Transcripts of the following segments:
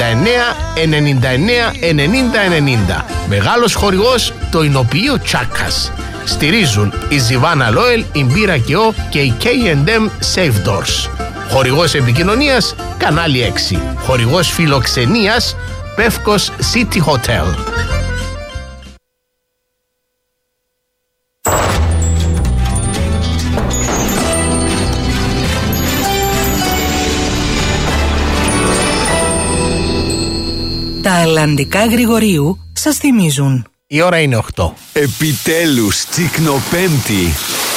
90. Μεγάλος χορηγός το εινοποιείο Τσάκας. Στηρίζουν η Ζιβάνα Λόελ, η Μπύρα Κεό και η K&M Safe Doors. Χορηγός επικοινωνίας Κανάλι 6. Χορηγός φιλοξενίας Πεύκος City Hotel. Τα Ελλαντικά Γρηγορίου σας θυμίζουν. Η ώρα είναι 8. Επιτέλους, τσικνοπέμπτη.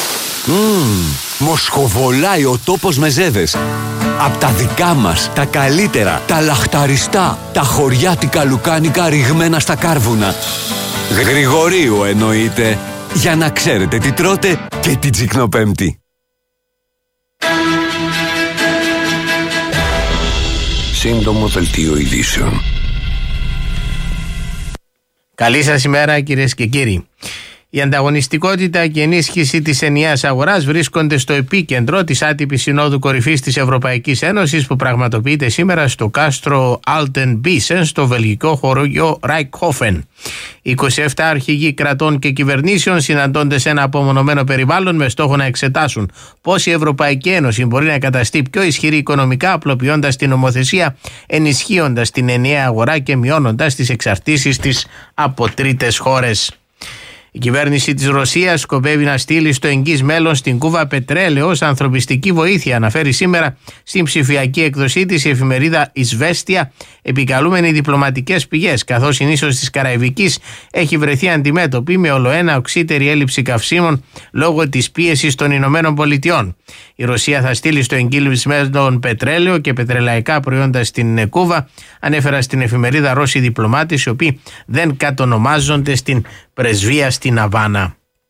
Μοσχοβολάει ο τόπος με ζέδες. Απ' τα δικά μας, τα καλύτερα, τα λαχταριστά, τα χωριάτικα λουκάνικα ρηγμένα στα κάρβουνα. Γρηγορίου εννοείται, για να ξέρετε τι τρώτε και την τσικνοπέμπτη. Σύντομο δελτίο ειδήσεων. Καλή σας ημέρα κυρίες και κύριοι. Η ανταγωνιστικότητα και ενίσχυση της ενιαίας αγοράς βρίσκονται στο επίκεντρο της άτυπης Συνόδου Κορυφής της Ευρωπαϊκής Ένωσης που πραγματοποιείται σήμερα στο κάστρο Altenbissen στο βελγικό χωριό Rijkhofen. 27 αρχηγοί κρατών και κυβερνήσεων συναντώνται σε ένα απομονωμένο περιβάλλον με στόχο να εξετάσουν πώς η Ευρωπαϊκή Ένωση μπορεί να καταστεί πιο ισχυρή οικονομικά, απλοποιώντας την νομοθεσία, ενισχύοντας την ενιαία αγορά και μειώνοντας τις εξαρτήσεις της από τρίτες χώρες. Η κυβέρνηση της Ρωσίας σκοπεύει να στείλει στο εγγύς μέλλον στην Κούβα πετρέλαιο ως ανθρωπιστική βοήθεια, αναφέρει σήμερα στην ψηφιακή εκδοσή της η εφημερίδα Ισβέστια, επικαλούμενη διπλωματικές πηγές, καθώς η νήσος της Καραϊβικής έχει βρεθεί αντιμέτωπη με ολοένα οξύτερη έλλειψη καυσίμων λόγω της πίεσης των Ηνωμένων Πολιτειών. Η Ρωσία θα στείλει στο εγγύς μέλλον πετρέλαιο και πετρελαϊκά προϊόντα στην Κούβα, ανέφερα στην εφημερίδα Ρώσοι διπλωμάτες, οι οποίοι δεν κατονομάζονται στην πρεσβεία στην Αβάνα.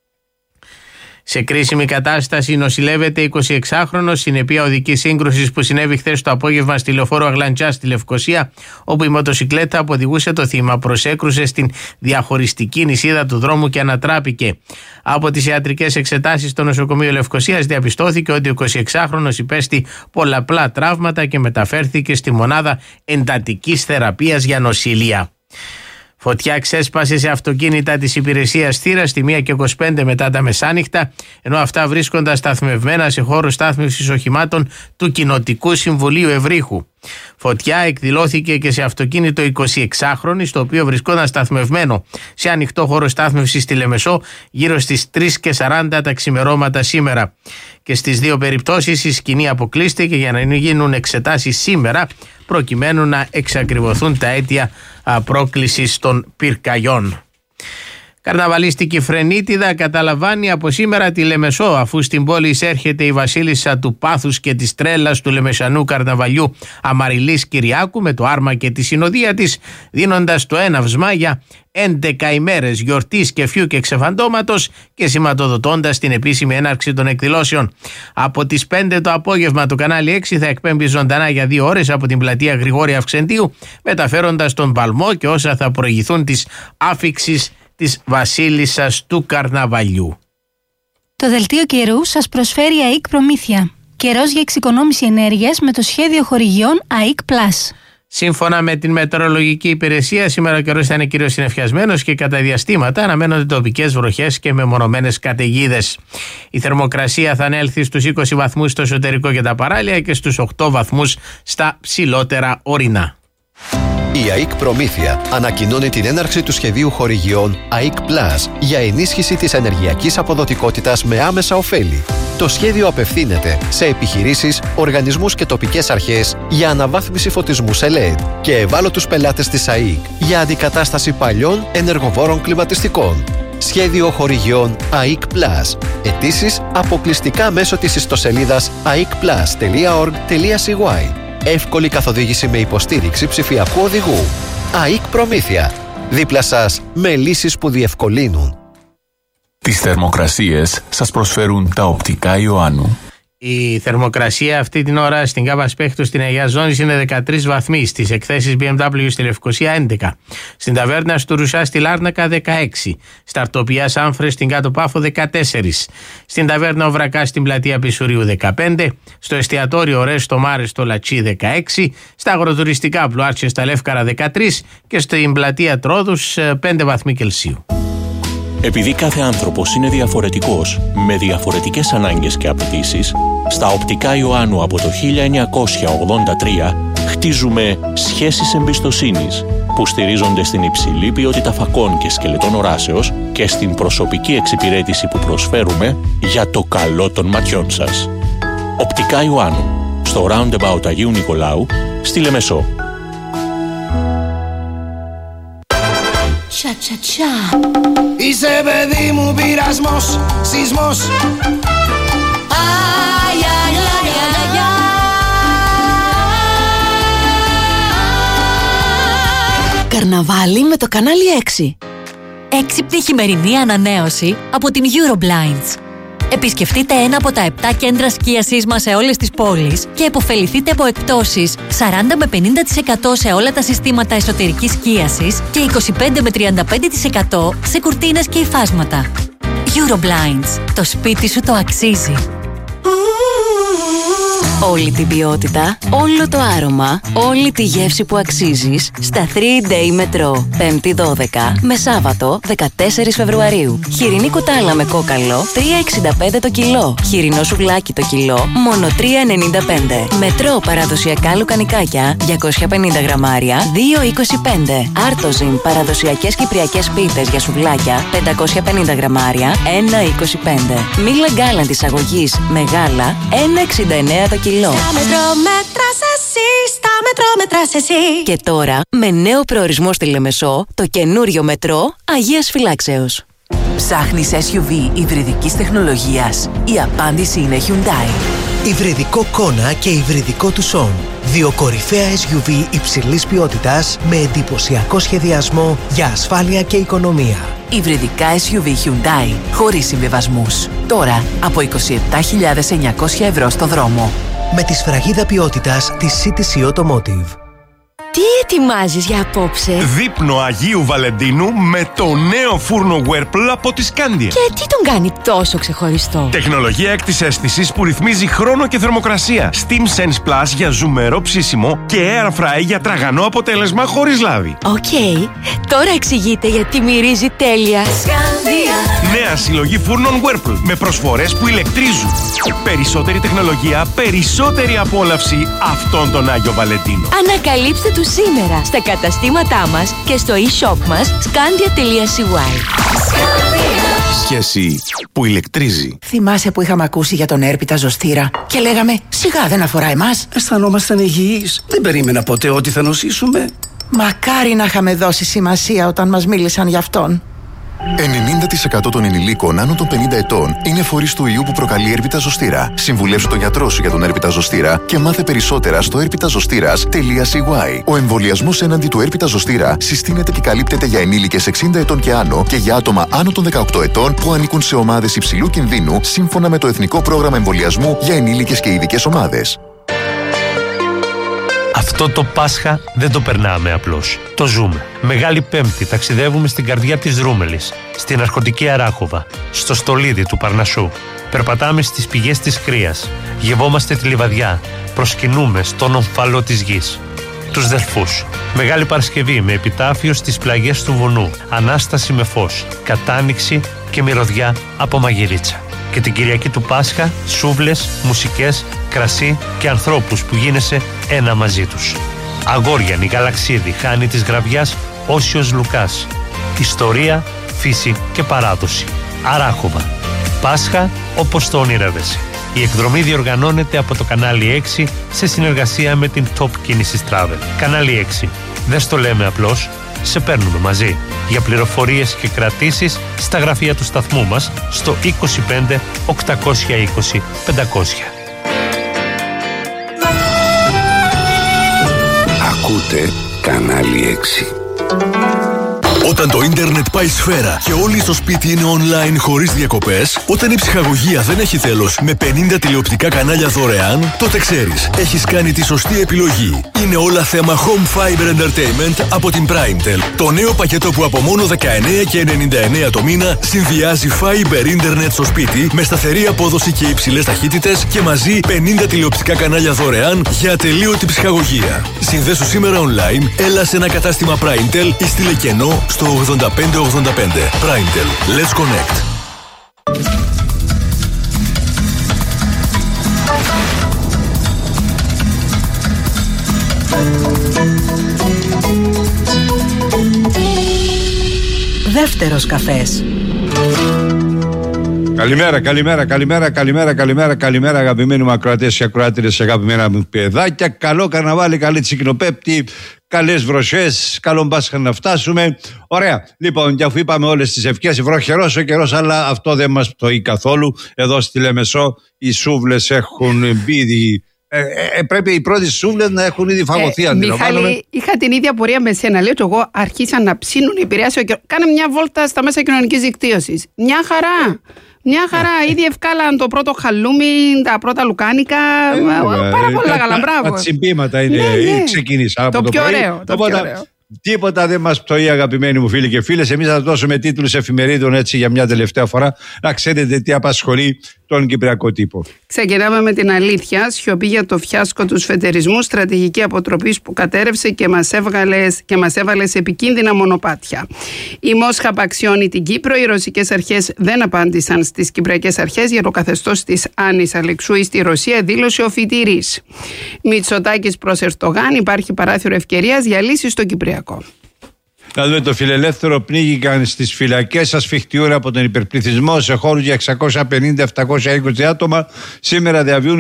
Σε κρίσιμη κατάσταση νοσηλεύεται 26χρονος συνεπία οδικής σύγκρουσης που συνέβη χθες το απόγευμα στη λεωφόρο Αγλαντζά στη Λευκοσία, όπου η μοτοσικλέτα που οδηγούσε το θύμα προσέκρουσε στην διαχωριστική νησίδα του δρόμου και ανατράπηκε. Από τις ιατρικές εξετάσεις στο νοσοκομείο Λευκοσίας διαπιστώθηκε ότι ο 26χρονος υπέστη πολλαπλά τραύματα και μεταφέρθηκε στη μονάδα εντατικής θεραπείας για νοσηλεία. Φωτιά ξέσπασε σε αυτοκίνητα της υπηρεσίας θύρας στη 1:25 μετά τα μεσάνυχτα, ενώ αυτά βρίσκονταν σταθμευμένα σε χώρο στάθμευσης οχημάτων του Κοινοτικού Συμβουλίου Ευρύχου. Φωτιά εκδηλώθηκε και σε αυτοκίνητο 26χρονη, το οποίο βρισκόταν σταθμευμένο σε ανοιχτό χώρο στάθμευσης στη Λεμεσό γύρω στις 3:40 τα ξημερώματα σήμερα. Και στις δύο περιπτώσεις η σκηνή αποκλείστηκε για να γίνουν εξετάσεις σήμερα, προκειμένου να εξακριβωθούν τα αίτια πρόκλησης των πυρκαγιών. Καρναβαλίστικη φρενίτιδα καταλαμβάνει από σήμερα τη Λεμεσό, αφού στην πόλη εισέρχεται η βασίλισσα του πάθους και της τρέλας του λεμεσανού καρναβαλιού Αμαριλής Κυριάκου με το άρμα και τη συνοδεία της, δίνοντας το έναυσμα για 11 ημέρες γιορτής κεφιού και ξεφαντώματος και σηματοδοτώντας την επίσημη έναρξη των εκδηλώσεων. Από τις 5 το απόγευμα το κανάλι 6 θα εκπέμπει ζωντανά για 2 ώρες από την πλατεία Γρηγόρη Αυξεντίου, μεταφέροντας τον παλμό και όσα θα προηγηθούν της άφιξης της βασίλισσας του καρναβαλιού. Το δελτίο καιρού σας προσφέρει ΑΕΚ Προμήθεια. Καιρός για εξοικονόμηση ενέργειας με το σχέδιο χορηγιών ΑΕΚ Plus. Σύμφωνα με την μετεωρολογική υπηρεσία, σήμερα ο καιρός θα είναι κυρίως συννεφιασμένος και κατά διαστήματα αναμένονται τοπικές βροχές και μεμονωμένες καταιγίδες. Η θερμοκρασία θα ανέλθει στους 20 βαθμούς στο εσωτερικό και τα παράλια και στους 8 βαθμούς στα ψηλότερα ορεινά. Η ΑΕΚ Προμήθεια ανακοινώνει την έναρξη του σχεδίου χορηγιών ΑΕΚ Plus για ενίσχυση της ενεργειακής αποδοτικότητας με άμεσα ωφέλη. Το σχέδιο απευθύνεται σε επιχειρήσεις, οργανισμούς και τοπικές αρχές για αναβάθμιση φωτισμού σε LED και ευάλωτους πελάτες της ΑΕΚ για αντικατάσταση παλιών ενεργοβόρων κλιματιστικών. Σχέδιο χορηγιών ΑΕΚ Plus. Αιτήσεις αποκλειστικά μέσω της ιστοσελίδας aecplus.org.cy. Εύκολη καθοδήγηση με υποστήριξη ψηφιακού οδηγού. ΑΕΚ Προμήθεια. Δίπλα σας με λύσεις που διευκολύνουν. Τις θερμοκρασίες σας προσφέρουν τα οπτικά Ιωάννου. Η θερμοκρασία αυτή την ώρα στην Κάβα Σπέκτου στην Αγία Ζώνης είναι 13 βαθμοί, στις εκθέσεις BMW στη Λευκοσία 11, στην ταβέρνα του Ρουσά στη Λάρνακα 16, στα Αρτοπιά Σάμφρες στην Κάτω Πάφο 14, στην ταβέρνα Οβρακά στην πλατεία Πισουρίου 15, στο εστιατόριο Ρες στο Μάρες στο Λατσί 16, στα αγροτουριστικά Πλουάρτσια στα Λεύκαρα 13 και στην πλατεία Τρόδους 5 βαθμοί Κελσίου. Επειδή κάθε άνθρωπος είναι διαφορετικός, με διαφορετικές ανάγκες και απαιτήσεις, στα Οπτικά Ιωάννου από το 1983 χτίζουμε σχέσεις εμπιστοσύνης που στηρίζονται στην υψηλή ποιότητα φακών και σκελετών οράσεως και στην προσωπική εξυπηρέτηση που προσφέρουμε για το καλό των ματιών σας. Οπτικά Ιωάννου, στο Roundabout Αγίου Νικολάου, στη Λεμεσό. Cha-cha-cha. Είσαι παιδί μου πειρασμός, σεισμός. Αι, αι, αι, αι, αι. Καρναβάλι με το κανάλι 6. Έξυπνη χειμερινή ανανέωση από την Euroblinds. Επισκεφτείτε ένα από τα 7 κέντρα σκίασης μας σε όλες τις πόλεις και επωφεληθείτε από εκπτώσεις 40 με 50% σε όλα τα συστήματα εσωτερικής σκίασης και 25 με 35% σε κουρτίνες και υφάσματα. Euroblinds. Το σπίτι σου το αξίζει. Όλη την ποιότητα, όλο το άρωμα, όλη τη γεύση που αξίζεις στα 3-Day Metro. 5η 12 με Σάββατο 14 Φεβρουαρίου. Χοιρινή κουτάλα με κόκαλο 3,65 το κιλό. Χοιρινό σουβλάκι το κιλό μόνο 3,95. Μετρό παραδοσιακά λουκανικάκια 250 γραμμάρια 2,25. Άρτοζιν παραδοσιακές κυπριακές πίτες για σουβλάκια 550 γραμμάρια 1,25. Μίλα γκάλαν της αγωγής μεγάλα 1,69 το κιλό. Στα μετρό μέτρας εσύ, στα μετρό μέτρας εσύ. Και τώρα με νέο προορισμό στη Λεμεσό, το καινούριο μετρό Αγίας Φυλάξεως. Ψάχνεις SUV υβριδικής τεχνολογίας? Η απάντηση είναι Hyundai. Υβριδικό Kona και υβριδικό Tucson. Δύο κορυφαία SUV υψηλής ποιότητας με εντυπωσιακό σχεδιασμό για ασφάλεια και οικονομία. Υβριδικά SUV Hyundai χωρίς συμβιβασμούς. Τώρα από 27.900 ευρώ στο δρόμο. Με τη σφραγίδα ποιότητας της CTC Automotive. Τι ετοιμάζεις για απόψε? Δείπνο Αγίου Βαλεντίνου με το νέο φούρνο Whirlpool από τη Scandia. Και τι τον κάνει τόσο ξεχωριστό? Τεχνολογία έκτης αίσθησης που ρυθμίζει χρόνο και θερμοκρασία. Steam Sense Plus για ζουμερό ψήσιμο και Air Fry για τραγανό αποτέλεσμα χωρίς λάδι. Οκ. Τώρα εξηγείται γιατί μυρίζει τέλεια. Scandia. Νέα συλλογή φούρνων Whirlpool με προσφορές που ηλεκτρίζουν. Περισσότερη τεχνολογία, περισσότερη απόλαυση αυτόν τον Άγιο Βαλεντίνο. Ανακαλύψτε τους σήμερα στα καταστήματά μας και στο e-shop μας scandia.cy. Σχέση που ηλεκτρίζει. Θυμάσαι που είχαμε ακούσει για τον έρπιτα ζωστήρα και λέγαμε σιγά δεν αφορά εμάς? Αισθανόμασταν υγιείς. Δεν περίμενα ποτέ ότι θα νοσήσουμε. Μακάρι να είχαμε δώσει σημασία όταν μας μίλησαν γι' αυτόν. 90% των ενηλίκων άνω των 50 ετών είναι φορείς του ιού που προκαλεί έρπιτα ζωστήρα. Συμβουλεύσου τον γιατρό σου για τον έρπιτα ζωστήρα και μάθε περισσότερα στο έρπιταζωστήρας.cy. Ο εμβολιασμός έναντι του έρπιτα ζωστήρα συστήνεται και καλύπτεται για ενήλικες 60 ετών και άνω και για άτομα άνω των 18 ετών που ανήκουν σε ομάδες υψηλού κινδύνου σύμφωνα με το Εθνικό Πρόγραμμα Εμβολιασμού για ενήλικες και ειδικές ομάδες. Αυτό το Πάσχα δεν το περνάμε απλώς. Το ζούμε. Μεγάλη Πέμπτη ταξιδεύουμε στην καρδιά της Δρούμελης, στην αρχοντική Αράχοβα, στο στολίδι του Παρνασσού. Περπατάμε στις πηγές της Κρίας. Γευόμαστε τη Λιβαδιά. Προσκυνούμε στον ομφαλό της γης. Τους Δελφούς. Μεγάλη Παρασκευή με επιτάφιο στις πλαγιές του Βουνού. Ανάσταση με φως. Κατάνοιξη και μυρωδιά από μαγειρίτσα. Και την Κυριακή του Πάσχα, σούβλες, μουσικές, κρασί και ανθρώπους που γίνεσαι ένα μαζί τους. Αγόριανη, Γαλαξίδη, Χάνη της Γραβιάς, Όσιος Λουκάς. Ιστορία, φύση και παράδοση. Αράχοβα. Πάσχα όπως το ονειρεύεσαι. Η εκδρομή διοργανώνεται από το κανάλι 6 σε συνεργασία με την Top Κίνησης Travel. Κανάλι 6. Δεν στο λέμε απλώς, σε παίρνουμε μαζί. Για πληροφορίες και κρατήσεις στα γραφεία του σταθμού μας στο 25 820 500. Ακούτε κανάλι 6. Όταν το ίντερνετ πάει σφαίρα και όλοι στο σπίτι είναι online χωρίς διακοπές, όταν η ψυχαγωγία δεν έχει τέλος με 50 τηλεοπτικά κανάλια δωρεάν, τότε ξέρεις, έχεις κάνει τη σωστή επιλογή. Είναι όλα θέμα Home Fiber Entertainment από την Primetel. Το νέο πακέτο που από μόνο 19,99 το μήνα συνδυάζει Fiber Internet στο σπίτι με σταθερή απόδοση και υψηλές ταχύτητες και μαζί 50 τηλεοπτικά κανάλια δωρεάν για ατελείωτη ψυχαγωγία. Συνδέσου σήμερα online, έλα σε ένα κατάστημα Primetel ή στείλε κενό στο 8585. Primetel. Let's connect. Δεύτερος καφές. Καλημέρα αγαπημένοι μου ακροατές και ακροάτηρες, αγαπημένα μου παιδάκια. Καλό καρναβάλι, καλή τσικνοπέπτη, καλές βροχές, καλό Πάσχα να φτάσουμε. Ωραία, λοιπόν, και αφού είπαμε όλες τις ευχές, βροχερός ο καιρός, αλλά αυτό δεν μας πτωεί καθόλου. Εδώ στη Λεμεσό οι σούβλες έχουν μπει. Πρέπει οι πρώτες σούβλες να έχουν ήδη φαγωθεί. Μιχάλη, είχα την ίδια πορεία με σένα. Λέω και εγώ αρχίσα να ψήνουν, επηρεάσει ο καιρός. Κάνε μια βόλτα στα μέσα κοινωνικής δικτύωσης. Μια χαρά. Μια χαρά, ήδη ευκάλαν το πρώτο χαλούμι, τα πρώτα λουκάνικα. Πάρα πολλά καλά, μπράβο. Τα τσιμπήματα είναι, ξεκίνησα από το πιο πρωί. ωραίο. Τίποτα δεν μας πτωεί, αγαπημένοι μου φίλοι και φίλες. Εμείς θα σας δώσουμε τίτλους εφημερίδων έτσι για μια τελευταία φορά, να ξέρετε τι απασχολεί τον κυπριακό τύπο. Ξεκινάμε με την αλήθεια. Σιωπή για το φιάσκο του σφετερισμού, στρατηγική αποτροπής που κατέρευσε και μας έβαλε σε επικίνδυνα μονοπάτια. Η Μόσχα απαξιώνει την Κύπρο. Οι ρωσικές αρχές δεν απάντησαν στις κυπριακές αρχές για το καθεστώς της Άννης Αλεξούη στη Ρωσία, δήλωσε ο φοιτηρής. Μητσοτάκης προς Ερντογάν, υπάρχει παράθυρο ευκαιρίας για λύση στο Κυπριακό. Να δούμε, το φιλελεύθερο πνίγηκαν στις φυλακές, ασφιχτιούν από τον υπερπληθυσμό σε χώρους για 650-720 άτομα. Σήμερα διαβιούν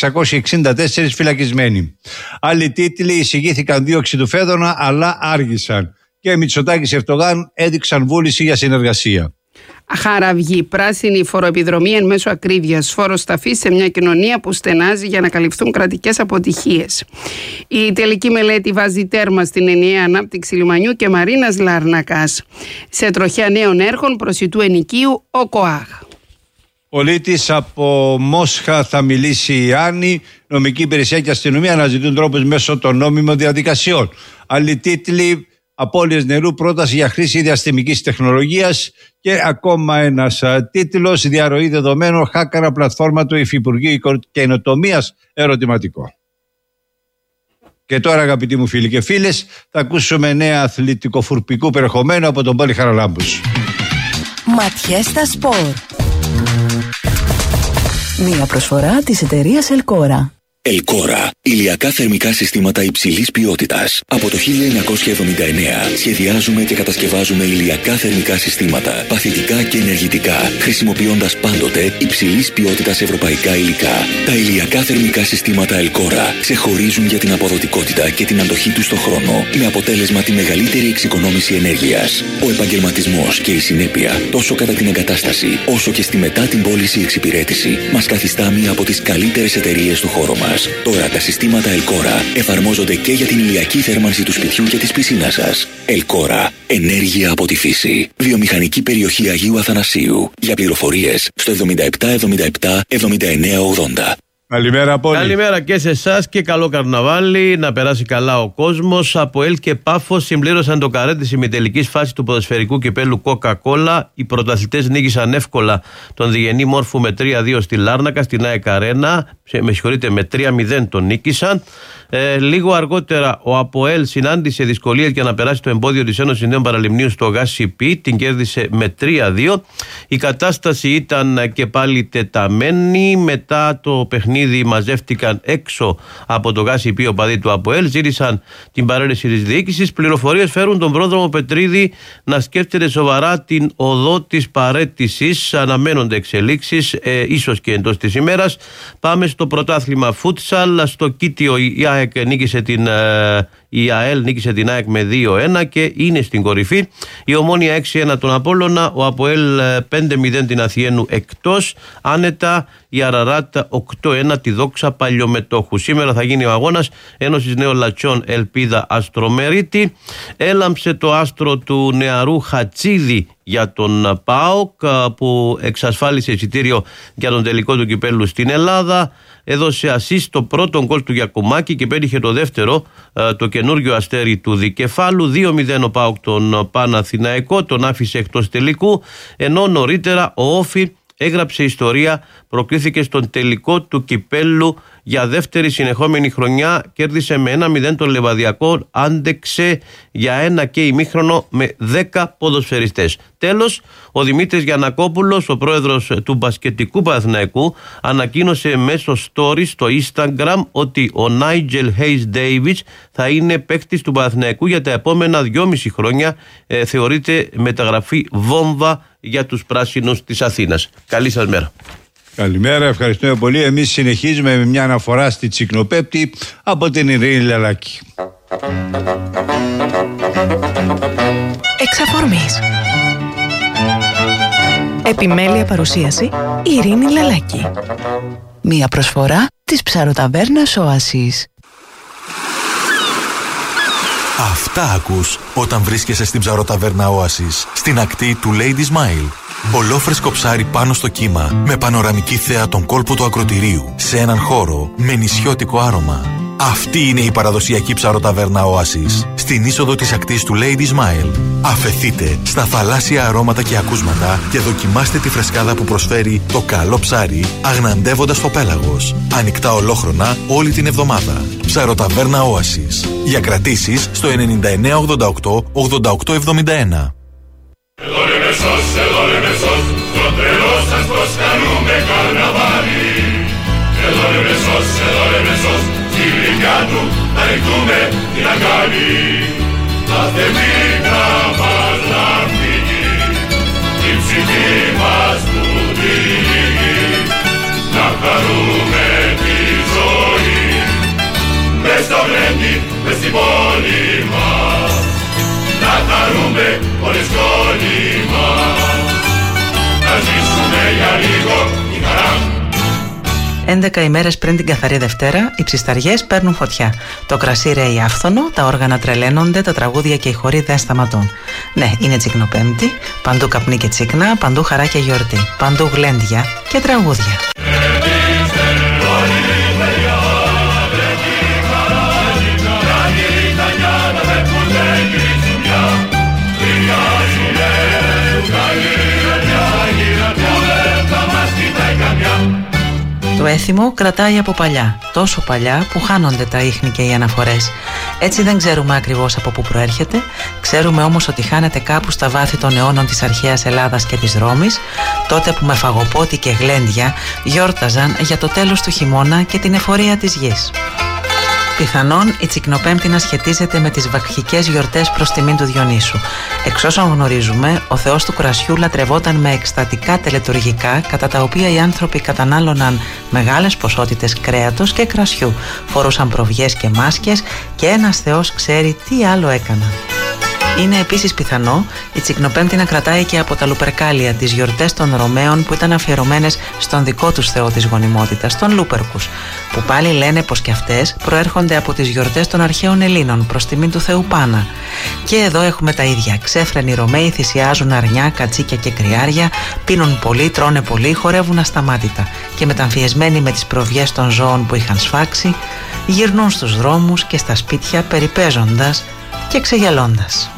1664 φυλακισμένοι. Άλλοι τίτλοι: εισηγήθηκαν δίωξη του Φέδωνα, αλλά άργησαν. Και Μητσοτάκης Ερντογάν έδειξαν βούληση για συνεργασία. Χαραυγή, πράσινη φοροεπιδρομή εν μέσω ακρίβειας, φόρος ταφής σε μια κοινωνία που στενάζει για να καλυφθούν κρατικές αποτυχίες. Η τελική μελέτη βάζει τέρμα στην ενιαία ανάπτυξη λιμανιού και Μαρίνας Λάρνακας. Σε τροχιά νέων έργων προσιτού ενοικίου ο ΚΟΑΧ. Πολίτης από Μόσχα θα μιλήσει η Άννη. Νομική υπηρεσία και αστυνομία αναζητούν τρόπους μέσω των νόμιμων διαδικασιών. Άλλοι τίτλοι: απώλειες νερού, πρόταση για χρήση διαστημικής τεχνολογίας. Και ακόμα ένας τίτλος: διαρροή δεδομένων, χάκαρα πλατφόρμα του Υφυπουργείου Καινοτομίας, ερωτηματικό. Και τώρα, αγαπητοί μου φίλοι και φίλες, θα ακούσουμε νέα αθλητικοφουρπικού περιεχομένου από τον Πόλη Χαραλάμπους. Ματιές στα σπορ. Μία προσφορά της εταιρείας Ελκόρα. Ελκόρα. Ηλιακά θερμικά συστήματα υψηλής ποιότητας. Από το 1979 σχεδιάζουμε και κατασκευάζουμε ηλιακά θερμικά συστήματα, παθητικά και ενεργητικά, χρησιμοποιώντας πάντοτε υψηλής ποιότητας ευρωπαϊκά υλικά. Τα ηλιακά θερμικά συστήματα Ελκόρα ξεχωρίζουν για την αποδοτικότητα και την αντοχή τους στον χρόνο, με αποτέλεσμα τη μεγαλύτερη εξοικονόμηση ενέργειας. Ο επαγγελματισμός και η συνέπεια, τόσο κατά την εγκατάσταση όσο και στη μετά την πώληση εξυπηρέτηση, μας καθιστά μία από τις καλύτερες εταιρείες του χώρου μας. Τώρα τα συστήματα Ελκόρα εφαρμόζονται και για την ηλιακή θέρμανση του σπιτιού και της πισίνας σας. Ελκόρα. Ενέργεια από τη φύση. Βιομηχανική περιοχή Αγίου Αθανασίου. Για πληροφορίες στο 7777-7980. Καλημέρα, Πόλη. Καλημέρα και σε εσάς και καλό καρναβάλι. Να περάσει καλά ο κόσμος. Από ΕΛ και Πάφος συμπλήρωσαν το καρέ της ημιτελικής φάσης του ποδοσφαιρικού κυπέλου Coca-Cola. Οι πρωταθλητές νίκησαν εύκολα τον Διγενή Μόρφου με 3-2 στη Λάρνακα, στην ΑΕΚ Αρένα. Με 3-0 τον νίκησαν. Λίγο αργότερα ο ΑΠΟΕΛ συνάντησε δυσκολίες για να περάσει το εμπόδιο της Ένωσης Νέων Παραλιμνίων στο ΓΑΣΥΠΗ. Την κέρδισε με 3-2. Η κατάσταση ήταν και πάλι τεταμένη. Μετά το παιχνίδι μαζεύτηκαν έξω από το ΓΑΣΥΠΗ οπαδοί του ΑΠΟΕΛ. Ζήτησαν την παρέλυση της διοίκησης. Πληροφορίες φέρουν τον πρόδρομο Πετρίδη να σκέφτεται σοβαρά την οδό της παραίτησης. Αναμένονται εξελίξεις, ίσως και εντός της ημέρας. Πάμε στο πρωτάθλημα φούτσαλ. Στο Κίτιο η ΑΕΚ νίκησε την Η ΑΕΛ νίκησε την ΑΕΚ με 2-1 και είναι στην κορυφή. Η Ομόνοια 6-1 τον Απόλλωνα, ο ΑΠΟΕΛ 5-0 την Αθιένου εκτός. Άνετα η Αραράτα 8-1 τη Δόξα Παλιομετόχου. Σήμερα θα γίνει ο αγώνας Ένωσης Νέων Λατσιών Ελπίδα Αστρομερίτη. Έλαμψε το άστρο του νεαρού Χατσίδη για τον ΠΑΟΚ που εξασφάλισε εισιτήριο για τον τελικό του κυπέλλου στην Ελλάδα. Έδωσε ασίστ το πρώτο γκολ του Γιακουμάκη και πέτυχε το δεύτερο, το καινούργιο αστέρι του Δικεφάλου. 2-0 ο ΠΑΟΚ τον Παναθηναϊκό, τον άφησε εκτός τελικού, ενώ νωρίτερα ο Όφι έγραψε ιστορία, προκρίθηκε στον τελικό του κυπέλλου για δεύτερη συνεχόμενη χρονιά, κέρδισε με 1-0 τον Λεβαδιακό, άντεξε για ένα και ημίχρονο με 10 ποδοσφαιριστές. Τέλος, ο Δημήτρης Γιαννακόπουλος, ο πρόεδρος του μπασκετικού Παναθηναϊκού, ανακοίνωσε μέσω story στο Instagram ότι ο Νάιτζελ Χέις Ντέιβιτς θα είναι παίκτης του Παναθηναϊκού για τα επόμενα 2,5 χρόνια. Θεωρείται μεταγραφή βόμβα για τους πράσινους της Αθήνας. Καλή σας μέρα. Καλημέρα, ευχαριστούμε πολύ. Εμείς συνεχίζουμε με μια αναφορά στη Τσικνοπέπτη από την Ειρήνη Λαλάκη. Εξ αφορμής. Επιμέλεια παρουσίαση Ειρήνη Λαλάκη. Μία προσφορά της ψαροταβέρνας Όασης. Αυτά ακούς όταν βρίσκεσαι στην ψαροταβέρνα Όασης, στην ακτή του Lady Smile. Ολόφρεσκο ψάρι πάνω στο κύμα, με πανοραμική θέα τον κόλπο του ακροτηρίου, σε έναν χώρο με νησιώτικο άρωμα. Αυτή είναι η παραδοσιακή ψαροταβέρνα Όασης, στην είσοδο της ακτής του Lady Smile. Αφεθείτε στα θαλάσσια αρώματα και ακούσματα και δοκιμάστε τη φρεσκάδα που προσφέρει το καλό ψάρι, αγναντεύοντας το πέλαγος. Ανοιχτά ολόχρονα όλη την εβδομάδα. Ψαροταβέρνα Όασης. Για κρατήσεις στο 9988 8871. Εδώ λέμε σως, στο τρελό σας προσκαλούμε καρναβάλι. Εδώ λέμε σως, στη γλυκιά του να ρηχτούμε την αγκάλι. Κάθε μήνα μας να φύγει, η ψυχή μας που τυλίγει. Να χαρούμε τη ζωή, μες στο γλέντι, μες στην πόλη μας. Να χαρούμε όλες όλοι μας, να ζήσουμε για λίγο η χαρά. 11 ημέρες πριν την καθαρή Δευτέρα, οι ψισταριές παίρνουν φωτιά. Το κρασί ρέει άφθονο, τα όργανα τρελαίνονται, τα τραγούδια και οι χοροί δεν σταματούν. Ναι, είναι Τσικνοπέμπτη, παντού καπνί και τσίκνα, παντού χαρά και γιορτή. Παντού γλέντια και τραγούδια. Το έθιμο κρατάει από παλιά, τόσο παλιά που χάνονται τα ίχνη και οι αναφορές. Έτσι δεν ξέρουμε ακριβώς από πού προέρχεται, ξέρουμε όμως ότι χάνεται κάπου στα βάθη των αιώνων της αρχαίας Ελλάδας και της Ρώμης, τότε που με φαγοπότη και γλέντια γιόρταζαν για το τέλος του χειμώνα και την εφορία της γης. Πιθανόν η Τσικνοπέμπτη να σχετίζεται με τις βακχικές γιορτές προς τιμήν του Διονύσου. Εξ όσων γνωρίζουμε, ο θεός του κρασιού λατρευόταν με εκστατικά τελετουργικά, κατά τα οποία οι άνθρωποι κατανάλωναν μεγάλες ποσότητες κρέατος και κρασιού, φορούσαν προβιές και μάσκες και ένας θεός ξέρει τι άλλο έκαναν. Είναι επίσης πιθανό η Τσικνοπέμπτη να κρατάει και από τα Λουπερκάλια, τις γιορτές των Ρωμαίων που ήταν αφιερωμένες στον δικό τους θεό της γονιμότητας, τον Λούπερκους, που πάλι λένε πως και αυτές προέρχονται από τις γιορτές των αρχαίων Ελλήνων προς τιμήν του θεού Πάνα. Και εδώ έχουμε τα ίδια. Ξέφρενοι Ρωμαίοι θυσιάζουν αρνιά, κατσίκια και κρυάρια, πίνουν πολύ, τρώνε πολύ, χορεύουν ασταμάτητα και μεταμφιεσμένοι με τις προβιές των ζώων που είχαν σφάξει, γυρνούν στους δρόμους και στα σπίτια περιπέζοντας και ξεγελώντας.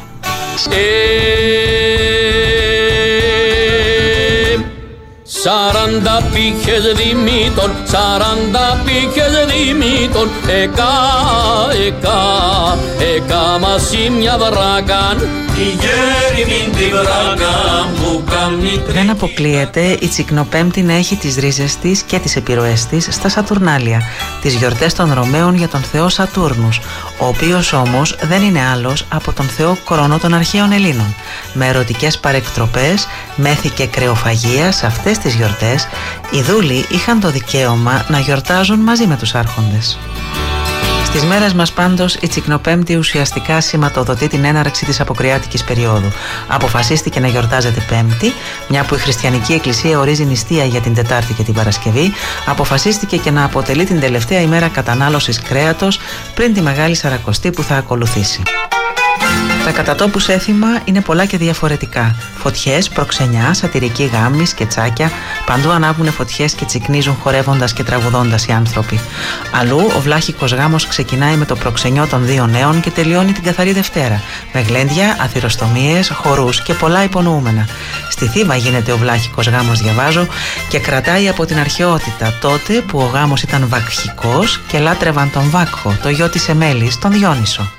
Σαράντα πύχες Δημήτων, 40 πύχες Δημήτων, εκα μαζί μια βράκαν, η γέρη μην τη βράκαν που κάνει. Δεν αποκλείεται η Τσικνοπέμπτη να έχει τις ρίζες της και τις επιρροές της στα Σατουρνάλια, τις γιορτές των Ρωμαίων για τον θεό Σατούρνους, ο οποίος όμως δεν είναι άλλος από τον θεό Κρόνο των αρχαίων Ελλήνων. Με ερωτικές παρεκτροπές, μέθη και κρεοφαγία σε αυτές τις γιορτές, οι δούλοι είχαν το δικαίωμα να γιορτάζουν μαζί με τους άρχοντες. Στις μέρες μας πάντως η Τσικνοπέμπτη ουσιαστικά σηματοδοτεί την έναρξη της αποκριάτικης περίοδου. Αποφασίστηκε να γιορτάζεται Πέμπτη, μια που η Χριστιανική Εκκλησία ορίζει νηστεία για την Τετάρτη και την Παρασκευή, αποφασίστηκε και να αποτελεί την τελευταία ημέρα κατανάλωσης κρέατος πριν τη Μεγάλη Σαρακοστή που θα ακολουθήσει. Τα κατατόπους έθιμα είναι πολλά και διαφορετικά. Φωτιές, προξενιά, σατυρική γάμη, σκετσάκια, παντού ανάβουν φωτιές και τσικνίζουν χορεύοντας και τραγουδώντας οι άνθρωποι. Αλλού ο βλάχικος γάμος ξεκινάει με το προξενιό των δύο νέων και τελειώνει την καθαρή Δευτέρα, με γλέντια, αθυροστομίες, χορούς και πολλά υπονοούμενα. Στη Θήβα γίνεται ο βλάχικος γάμος, διαβάζω, και κρατάει από την αρχαιότητα, τότε που ο γάμος ήταν βακχικός και λάτρευαν τον Βάκχο, το γιο της Εμέλης, τον Διόνυσο.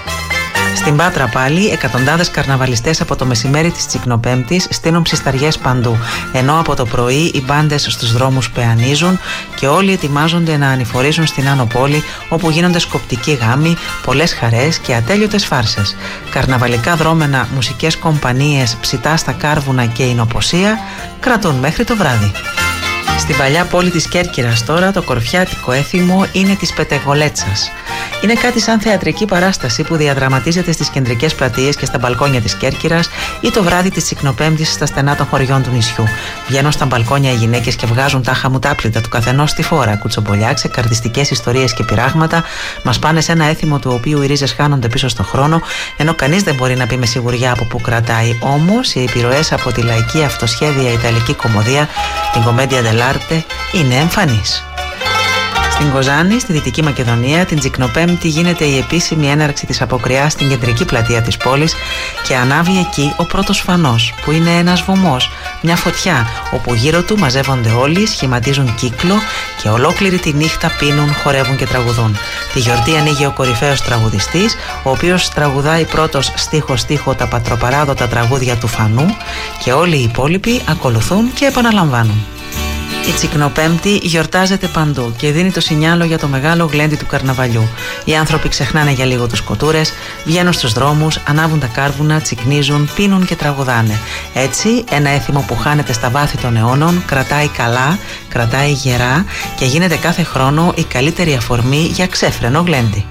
Στην Πάτρα πάλι, εκατοντάδες καρναβαλιστές από το μεσημέρι της Τσικνοπέμπτης στείνουν ψισταριές παντού, ενώ από το πρωί οι μπάντες στους δρόμους πεανίζουν και όλοι ετοιμάζονται να ανηφορήσουν στην Άνω Πόλη, όπου γίνονται σκοπτικοί γάμοι, πολλές χαρές και ατέλειωτες φάρσες. Καρναβαλικά δρόμενα, μουσικές κομπανίες, ψητά στα κάρβουνα και εινοποσία κρατούν μέχρι το βράδυ. Στην παλιά πόλη της Κέρκυρας τώρα το κορφιάτικο έθιμο είναι της Πετεγολέτσας. Είναι κάτι σαν θεατρική παράσταση που διαδραματίζεται στις κεντρικές πλατείες και στα μπαλκόνια της Κέρκυρας ή το βράδυ της Τσικνοπέμπτης στα στενά των χωριών του νησιού. Βγαίνουν στα μπαλκόνια οι γυναίκες και βγάζουν τα χαμουτάπλητα του καθενός στη φόρα, κουτσομπολιά, ξεκαρδιστικές ιστορίες και πειράγματα, μας πάνε σε ένα έθιμο του οποίου οι ρίζες χάνονται πίσω στο χρόνο, ενώ κανείς δεν μπορεί να πει με σιγουριά από πού κρατάει. Όμως οι επιρροές από τη λαϊκή αυτοσχέδια ιταλική κομμωδία, την Commedia dell'arte, είναι εμφανείς. Στην Κοζάνη, στη Δυτική Μακεδονία, την Τσικνοπέμπτη γίνεται η επίσημη έναρξη της αποκριάς στην κεντρική πλατεία της πόλης και ανάβει εκεί ο πρώτος φανός, που είναι ένας βωμός, μια φωτιά, όπου γύρω του μαζεύονται όλοι, σχηματίζουν κύκλο και ολόκληρη τη νύχτα πίνουν, χορεύουν και τραγουδούν. Τη γιορτή ανοίγει ο κορυφαίος τραγουδιστής, ο οποίος τραγουδάει πρώτος στίχο-στίχο τα πατροπαράδοτα τραγούδια του φανού και όλοι οι υπόλοιποι ακολουθούν και επαναλαμβάνουν. Η Τσικνοπέμπτη γιορτάζεται παντού και δίνει το σινιάλο για το μεγάλο γλέντι του καρναβαλιού. Οι άνθρωποι ξεχνάνε για λίγο τους κοτούρες, βγαίνουν στους δρόμους, ανάβουν τα κάρβουνα, τσικνίζουν, πίνουν και τραγουδάνε. Έτσι, ένα έθιμο που χάνεται στα βάθη των αιώνων κρατάει καλά, κρατάει γερά και γίνεται κάθε χρόνο η καλύτερη αφορμή για ξέφρενο γλέντι.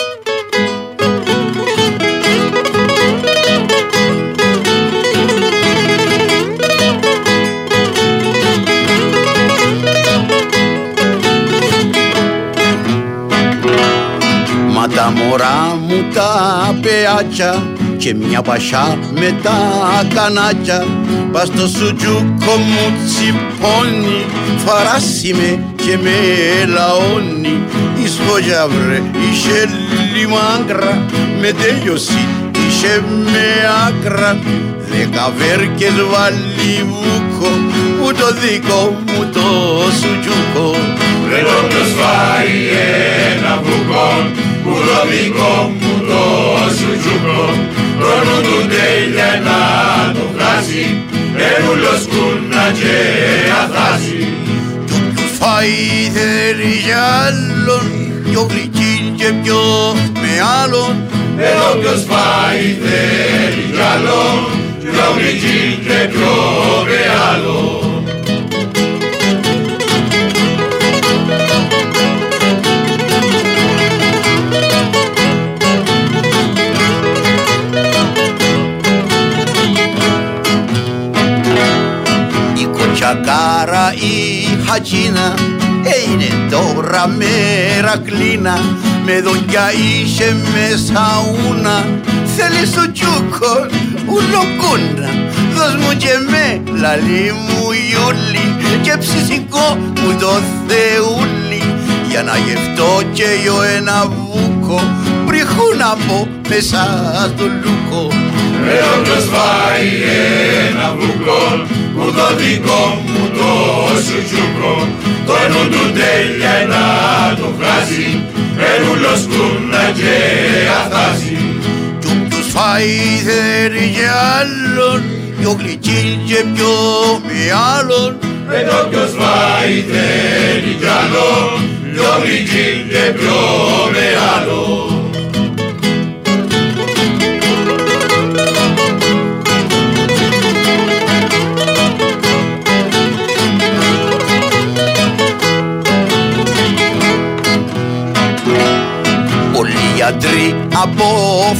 Τα μωρά μου τα πεάτια και μια πασιά με τα κανάκια πας στο σουτζούκο μου τσιπώνει, φαράσει με και με λαώνει. Η σφόγια βρε είχε λιμάγκρα, με τέλειωση είχε με άκρα. 10 βέρκες βαλιβούκο που το δικό μου το σουτζούκο. Ρε το ποιος φάει ένα βούκο που το δικό μου το σουτζούκο, τρώνουν του τέλεια να το φράσει, ερούλος κούνα και αθάσει. Κι όποιος φάει θέλει για άλλον, πιο γλυκύν και πιο με άλλον. Όποιος φάει θέλει κι άλλον, πιο γλυκύν και πιο με άλλον. Τσακάρα η χατσίνα είναι τώρα μερακλίνα, με δόντια είσαι μέσα ούνα, θέλεις το τσούκο ουλοκούνα. Δώσ' μου και με λαλί μου γιούλι και ψησικό μου το θεούλι, για να γευτώ και εγώ ένα βούκο πριχούν από μέσα στο λούκο. Ρε όποιος φάει ένα βούκο που το δικό μου το σουτζούκο, το νου του τέλεια να το φράσει, ερούλος κούνα και αθάσει. Κι όποιος φάει θέλει για άλλον, πιο γλυκύν και πιο με άλλον. Ρε όποιος φάει θέλει κι άλλον, πιο γλυκύν και πιο με άλλον.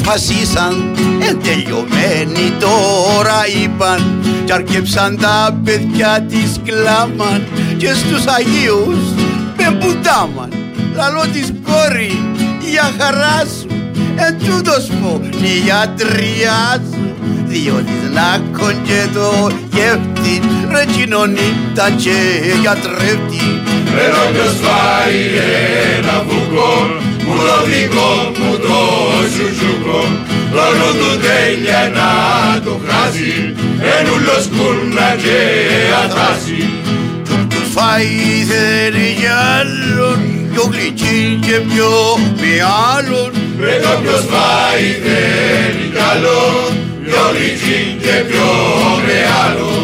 αποφασίσαν, τελειωμένοι τώρα είπαν, κι αρκέψαν τα παιδιά της κλάμαν και στους Αγίους με πουτάμαν. Λαλό της κόρη, για χαρά σου, τούτος φωνή για τριά σου, διότι σνάκον και το γεύτη, ρε κοινωνίτα και γιατρεύτη. Ρε όποιος φάει ένα βουκό, μου το δικό μου το σουζούκο, το νου του τέλεια να το χάσει, ενούλος κουρνά και αθράσει. Του φάει δεν είναι για άλλον, πιο γλυκή και πιο με άλλον. Ρε όποιος φάει δεν είναι καλό, πιο γλυκή και πιο με άλλον.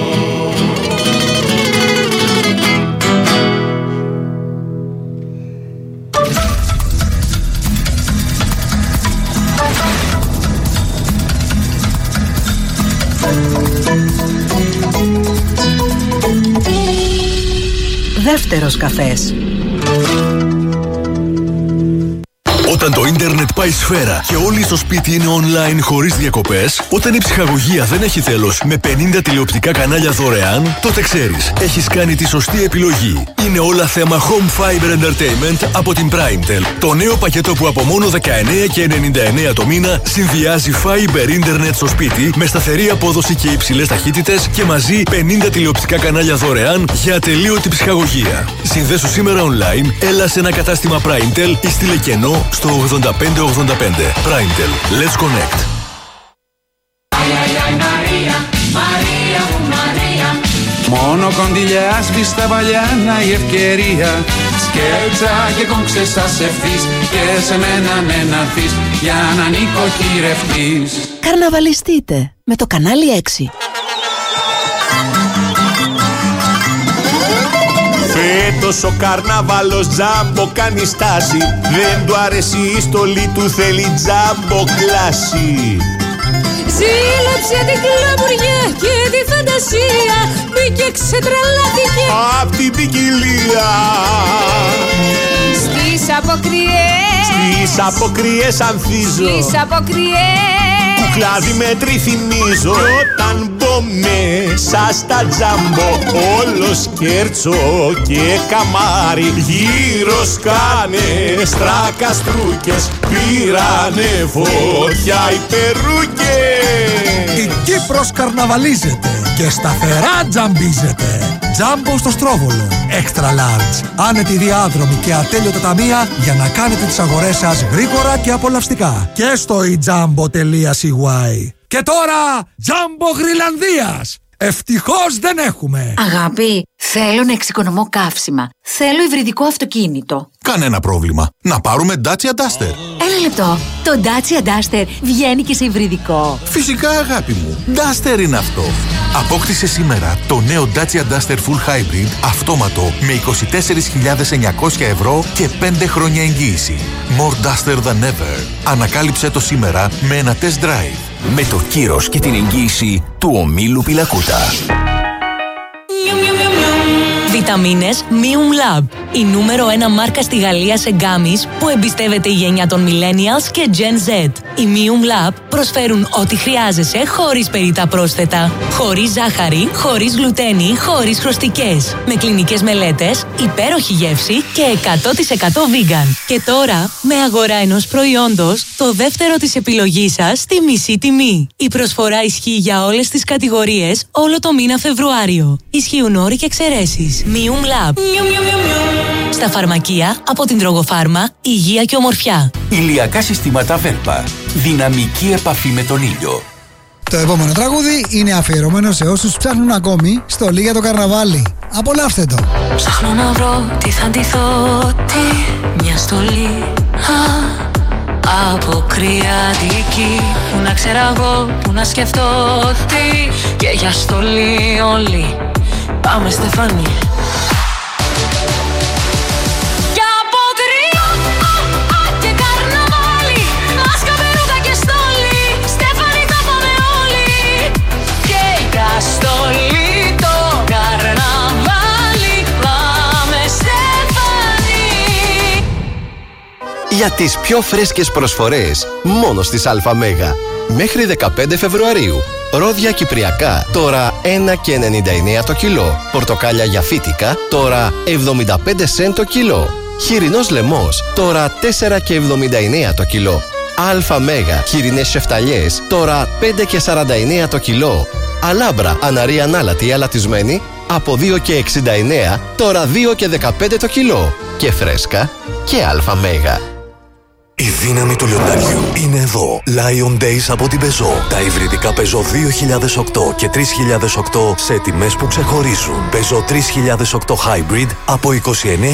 Δεύτερος καφές. Όταν το ίντερνετ πάει σφαίρα και όλοι στο σπίτι είναι online χωρίς διακοπές, όταν η ψυχαγωγία δεν έχει τέλος με 50 τηλεοπτικά κανάλια δωρεάν, τότε ξέρεις, έχεις κάνει τη σωστή επιλογή. Είναι όλα θέμα Home Fiber Entertainment από την Primetel. Το νέο πακέτο που από μόνο 19,99 το μήνα συνδυάζει Fiber Internet στο σπίτι με σταθερή απόδοση και υψηλές ταχύτητες και μαζί 50 τηλεοπτικά κανάλια δωρεάν για ατελείωτη ψυχαγωγία. Συνδέσου σήμερα online, έλα σε ένα κατάστημα Primetel ή στείλε κενό στο 8585. Primetel. Let's connect. Μόνο κοντιλιά σβήσ' τα παλιά η ευκαιρία. Σκέτσα και κόμψε σας ευθύς και σε μένα να έρθεις για να νοικοκυρευτείς. Καρναβαλιστείτε με το κανάλι 6. Φέτος ο καρναβάλος τζάμπο κάνει στάση. Δεν του αρέσει η στολή του, θέλει τζάμπο κλάση. Ζήλεψε την κλαμουριά και τη φαντασία, μπήκε ξετρελάθηκε απ' την ποικιλία. Στις αποκριές ανθίζω, στις αποκριές κουκλάδι με τριθυμίζω. Κι όταν μπω μέσα στα τζάμπο, όλο σκέρτσο και καμάρι, γύρω σκάνε στρακαστρούκες, πήρανε φωτιά οι περούκες. Η Κύπρος καρναβαλίζεται και σταθερά τζαμπίζεται. Τζάμπο στο Στρόβολο. Extra large. Άνετοι διάδρομοι και ατέλειωτα ταμεία για να κάνετε τις αγορές σας γρήγορα και απολαυστικά. Και στο ejambo.cy. Και τώρα, Τζάμπο Γρυλανδίας. Ευτυχώς δεν έχουμε. Αγάπη, θέλω να εξοικονομώ καύσιμα. Θέλω υβριδικό αυτοκίνητο. Κανένα πρόβλημα. Να πάρουμε Dacia Duster. Ένα λεπτό. Το Dacia Duster βγαίνει και σε υβριδικό. Φυσικά, αγάπη μου. Duster είναι αυτό. Απόκτησε σήμερα το νέο Dacia Duster Full Hybrid αυτόματο με 24.900 ευρώ και 5 χρόνια εγγύηση. More Duster than ever. Ανακάλυψε το σήμερα με ένα test drive. Με το κύρος και την εγγύηση του ομίλου Πιλακούτα. Βιταμίνες Mium Lab. Η νούμερο 1 μάρκα στη Γαλλία σε γκάμις που εμπιστεύεται η γενιά των Millennials και Gen Z. Οι Mium Lab προσφέρουν ό,τι χρειάζεσαι χωρίς περιττά πρόσθετα. Χωρίς ζάχαρη, χωρίς γλουτένη, χωρίς χρωστικές. Με κλινικές μελέτες, υπέροχη γεύση και 100% vegan. Και τώρα, με αγορά ενός προϊόντος, το δεύτερο της επιλογής σας στη μισή τιμή. Η προσφορά ισχύει για όλες τις κατηγορίες όλο το μήνα Φεβρουάριο. Ισχύουν όροι και εξαιρέσεις. Mium Lab. Στα φαρμακεία από την Τρογοφάρμα, υγεία και ομορφιά. Ηλιακά συστήματα Velpa. Δυναμική επαφή με τον ήλιο. Το επόμενο τραγούδι είναι αφιερωμένο σε όσους ψάχνουν ακόμη στολή για το καρναβάλι. Απολαύστε το. Ψάχνω να βρω τι θα ντυθώ, μια στολή αποκριατική. Που να ξέρω εγώ, που να σκεφτώ τι. Και για στολή όλοι πάμε Στεφάνι. για τις πιο φρέσκες προσφορές μόνο στις ΑΜ. Μέχρι 15 Φεβρουαρίου. Ρόδια κυπριακά, τώρα 1,99 το κιλό. Πορτοκάλια για φύτικα, τώρα 75 σεντ το κιλό. Χοιρινός λαιμός, τώρα 4,79 το κιλό. ΑΜ χοιρινές σεφταλιές, τώρα 5,49 το κιλό. Αλάμπρα αναρή ανάλατη αλατισμένη, από 2,69, τώρα 2,15 το κιλό. Και φρέσκα και ΑΜ. Η δύναμη του λιονταριού είναι εδώ. Lion Days από την Peugeot. Τα υβριδικά Peugeot 2008 και 3008 σε τιμές που ξεχωρίζουν. Peugeot 3008 Hybrid από 29